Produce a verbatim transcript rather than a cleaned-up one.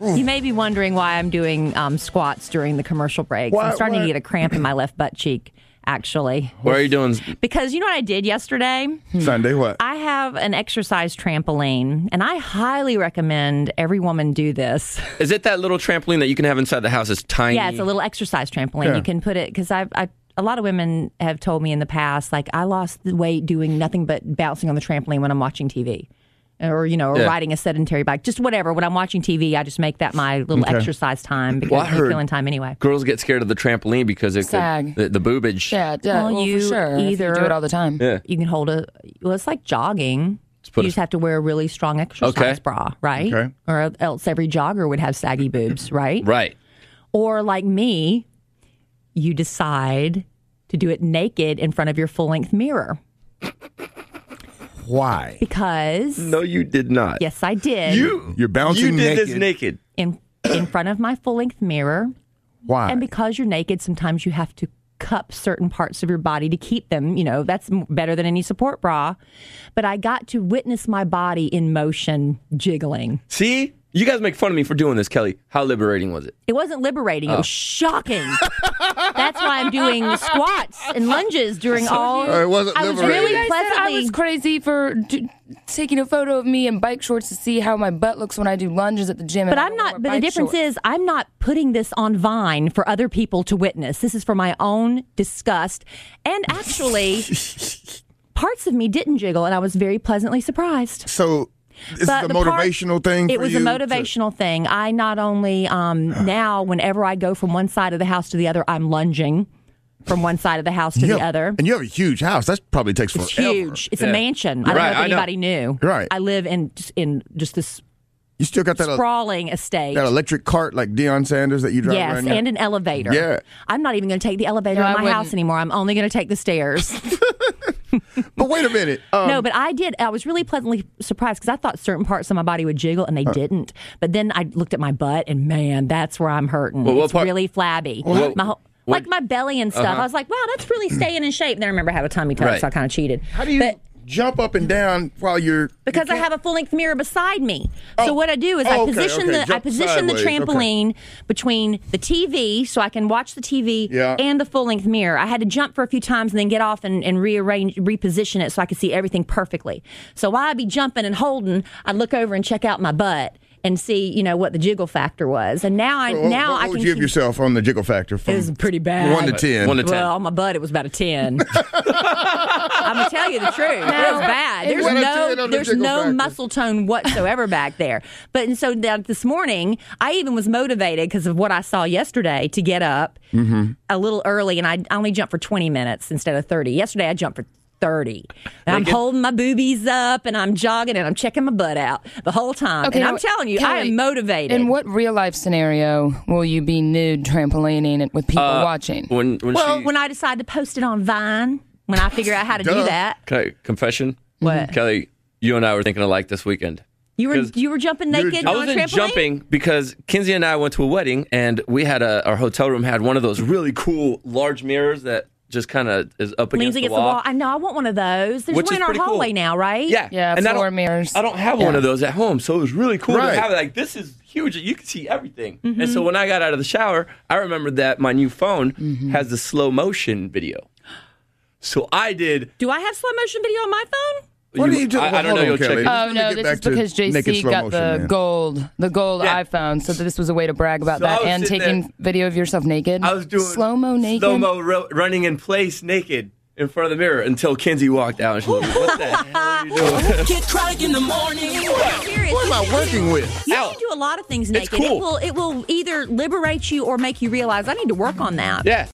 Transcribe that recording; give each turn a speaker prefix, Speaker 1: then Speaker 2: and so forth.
Speaker 1: You may be wondering why I'm doing um, squats during the commercial breaks.
Speaker 2: Why-
Speaker 1: I'm starting
Speaker 2: why-
Speaker 1: to get a cramp in my left butt cheek, actually.
Speaker 3: What are you doing?
Speaker 1: Because you know what I did yesterday?
Speaker 2: Sunday, what?
Speaker 1: I have an exercise trampoline, and I highly recommend every woman do this.
Speaker 3: Is it that little trampoline that you can have inside the house? It's tiny.
Speaker 1: Yeah, it's a little exercise trampoline.
Speaker 2: Yeah.
Speaker 1: You can put it, because I've, I, a lot of women have told me in the past, like, I lost the weight doing nothing but bouncing on the trampoline when I'm watching T V. Or, you know, or
Speaker 3: Yeah.
Speaker 1: riding a sedentary bike. Just whatever. When I'm watching T V, I just make that my little
Speaker 2: Okay.
Speaker 1: exercise time because
Speaker 3: Well, I
Speaker 1: I'm
Speaker 3: heard-
Speaker 1: killing time anyway.
Speaker 3: Girls get scared of the trampoline because it
Speaker 4: Sag.
Speaker 3: could, the, the boobage.
Speaker 4: Yeah, yeah
Speaker 1: Well,
Speaker 4: well,
Speaker 1: you
Speaker 4: for sure. If
Speaker 1: either-
Speaker 4: you do it all the time.
Speaker 3: Yeah.
Speaker 1: You can hold a, well, it's like jogging.
Speaker 3: put
Speaker 1: You
Speaker 3: a-
Speaker 1: just have to wear a really strong exercise
Speaker 3: Okay.
Speaker 1: bra, right?
Speaker 2: Okay.
Speaker 1: Or else every jogger would have saggy boobs, right?
Speaker 3: Right.
Speaker 1: Or like me, you decide to do it naked in front of your full-length mirror.
Speaker 2: Why?
Speaker 1: Because,
Speaker 3: No, you did not.
Speaker 1: yes, I did.
Speaker 3: You
Speaker 2: You're bouncing
Speaker 3: You did
Speaker 2: naked.
Speaker 3: this naked.
Speaker 1: in in front of my full-length mirror.
Speaker 2: Why?
Speaker 1: And because you're naked, sometimes you have to cup certain parts of your body to keep them. You know, that's m- better than any support bra. But I got to witness my body in motion jiggling.
Speaker 3: See? You guys make fun of me for doing this, Kelly. How liberating was it?
Speaker 1: It wasn't liberating. It
Speaker 3: Oh.
Speaker 1: was shocking. That's why I'm doing squats and lunges during all.
Speaker 2: Uh, it wasn't
Speaker 1: I was
Speaker 2: liberating.
Speaker 1: really
Speaker 4: You guys said I
Speaker 1: pleasantly.
Speaker 4: was crazy for d- taking a photo of me in bike shorts to see how my butt looks when I do lunges at the gym. and
Speaker 1: But
Speaker 4: I
Speaker 1: I'm
Speaker 4: don't
Speaker 1: not.
Speaker 4: wear
Speaker 1: But the
Speaker 4: bike
Speaker 1: difference
Speaker 4: shorts.
Speaker 1: is, I'm not putting this on Vine for other people to witness. This is for my own disgust. And actually, parts of me didn't jiggle, and I was very pleasantly surprised.
Speaker 2: So this
Speaker 1: But
Speaker 2: is a
Speaker 1: the part-
Speaker 2: motivational thing
Speaker 1: It
Speaker 2: for
Speaker 1: was
Speaker 2: you
Speaker 1: a
Speaker 2: to-
Speaker 1: motivational thing. I not only um, now, whenever I go from one side of the house to the other, I'm lunging from one side of the house to
Speaker 2: You
Speaker 1: the
Speaker 2: have-
Speaker 1: other.
Speaker 2: And you have a huge house. That probably takes
Speaker 1: It's
Speaker 2: forever.
Speaker 1: huge. It's
Speaker 3: Yeah.
Speaker 1: a mansion. I don't
Speaker 3: Right,
Speaker 1: know if
Speaker 3: I know.
Speaker 1: anybody knew.
Speaker 2: Right.
Speaker 1: I live in in just this
Speaker 2: You still got that, uh,
Speaker 1: sprawling estate.
Speaker 2: that electric cart like Deion Sanders that you drive
Speaker 1: Yes,
Speaker 2: around your-
Speaker 1: and an elevator.
Speaker 2: Yeah.
Speaker 1: I'm not even going to take the elevator
Speaker 4: No,
Speaker 1: in
Speaker 4: I
Speaker 1: my
Speaker 4: wouldn't.
Speaker 1: house anymore. I'm only going to take the stairs.
Speaker 2: But wait a minute. Um,
Speaker 1: no, but I did. I was really pleasantly surprised because I thought certain parts of my body would jiggle and they didn't. But then I looked at my butt and man, that's where I'm hurting.
Speaker 3: Well, what
Speaker 1: it's
Speaker 3: part-
Speaker 1: really flabby.
Speaker 3: What-
Speaker 1: my whole,
Speaker 3: what-
Speaker 1: like my belly and stuff.
Speaker 3: Uh-huh.
Speaker 1: I was like, wow, that's really staying in shape. Then I remember I have a tummy tuck,
Speaker 3: Right.
Speaker 1: so I kind of cheated.
Speaker 2: how do you
Speaker 1: But,
Speaker 2: jump up and down while you're
Speaker 1: because
Speaker 2: you
Speaker 1: I
Speaker 2: can't-
Speaker 1: have a full length mirror beside me.
Speaker 2: Oh.
Speaker 1: So what I do is
Speaker 2: Oh,
Speaker 1: I
Speaker 2: okay,
Speaker 1: position
Speaker 2: okay.
Speaker 1: the I
Speaker 2: Jump
Speaker 1: position the
Speaker 2: sideways, okay.
Speaker 1: trampoline between the T V so I can watch the T V
Speaker 2: Yeah.
Speaker 1: and the full length mirror. I had to jump for a few times and then get off and, and rearrange reposition it so I could see everything perfectly. So while I'd be jumping and holding, I'd look over and check out my butt and see, you know, what the jiggle factor was. And now I
Speaker 2: What-
Speaker 1: now
Speaker 2: what
Speaker 1: I
Speaker 2: would
Speaker 1: can
Speaker 2: you give
Speaker 1: keep-
Speaker 2: yourself on the jiggle factor from
Speaker 1: It was pretty bad.
Speaker 2: one to ten?
Speaker 3: One to ten.
Speaker 1: Well, on my butt, it was about a ten. I'm gonna tell you the truth. It was bad. There's
Speaker 2: One to ten
Speaker 1: no,
Speaker 2: on the
Speaker 1: there's
Speaker 2: jiggle
Speaker 1: no
Speaker 2: factor.
Speaker 1: muscle tone whatsoever back there. But and so that this morning, I even was motivated because of what I saw yesterday to get up
Speaker 2: Mm-hmm.
Speaker 1: a little early, and I only jumped for twenty minutes instead of thirty. Yesterday, I jumped for thirty. And I'm
Speaker 3: Like it-
Speaker 1: holding my boobies up, and I'm jogging, and I'm checking my butt out the whole time. and I'm
Speaker 4: now,
Speaker 1: telling you, I
Speaker 4: Kelly,
Speaker 1: am motivated.
Speaker 4: In what real life scenario will you be nude trampolining it with people
Speaker 3: Uh,
Speaker 4: watching?
Speaker 3: When when
Speaker 1: well,
Speaker 3: she
Speaker 1: when I decide to post it on Vine, when I figure out how to do
Speaker 2: Duh.
Speaker 1: that.
Speaker 3: Can I- confession.
Speaker 1: What?
Speaker 3: Kelly, you and I were thinking alike this weekend.
Speaker 1: You were
Speaker 3: 'Cause
Speaker 1: you were jumping naked
Speaker 3: I
Speaker 1: on a
Speaker 3: wasn't
Speaker 1: trampoline?
Speaker 3: jumping because Kinsey and I went to a wedding and we had a our hotel room had one of those really cool large mirrors that just kind of is up
Speaker 1: Leans
Speaker 3: against,
Speaker 1: against
Speaker 3: the, wall.
Speaker 1: I know. I want one of those. There's
Speaker 3: Which
Speaker 1: one
Speaker 3: is
Speaker 1: in our
Speaker 3: pretty cool.
Speaker 1: hallway now, right?
Speaker 3: Yeah,
Speaker 4: Yeah,
Speaker 3: and I
Speaker 4: floor
Speaker 3: don't-
Speaker 4: mirrors.
Speaker 3: I don't have one
Speaker 4: Yeah.
Speaker 3: of those at home, so it was really cool
Speaker 2: Right.
Speaker 3: to have it. Like this is huge. You can see everything.
Speaker 1: Mm-hmm.
Speaker 3: And so when I got out of the shower, I remembered that my new phone
Speaker 1: Mm-hmm.
Speaker 3: has the slow motion video. So I did.
Speaker 1: Do I have slow motion video on my phone?
Speaker 2: What
Speaker 3: you-
Speaker 2: do you do?
Speaker 3: I, I
Speaker 2: Well,
Speaker 3: don't
Speaker 2: hold
Speaker 3: know.
Speaker 2: on,
Speaker 3: You'll
Speaker 2: Kelly.
Speaker 3: check it.
Speaker 2: Let's
Speaker 4: Oh
Speaker 2: get
Speaker 4: no,
Speaker 2: back
Speaker 4: this is
Speaker 2: to
Speaker 4: because J
Speaker 2: naked
Speaker 4: C
Speaker 2: slow
Speaker 4: got
Speaker 2: motion,
Speaker 4: the
Speaker 2: man.
Speaker 4: gold, the gold
Speaker 3: Yeah.
Speaker 4: iPhone. So this was a way to brag about
Speaker 3: So I
Speaker 4: that
Speaker 3: was
Speaker 4: and
Speaker 3: sitting
Speaker 4: taking
Speaker 3: there-
Speaker 4: video of yourself naked.
Speaker 3: I was doing
Speaker 4: slow mo naked.
Speaker 3: slow mo ro- running in place naked in front of the mirror until Kinsey walked out and she was like, "What the hell are you doing?"
Speaker 5: Get crunk in the morning.
Speaker 1: Serious.
Speaker 2: What am I working with?
Speaker 1: You
Speaker 3: Ow.
Speaker 1: can do a lot of things
Speaker 3: It's
Speaker 1: naked.
Speaker 3: cool.
Speaker 1: It will it will either liberate you or make you realize I need to work on that.
Speaker 3: Yeah.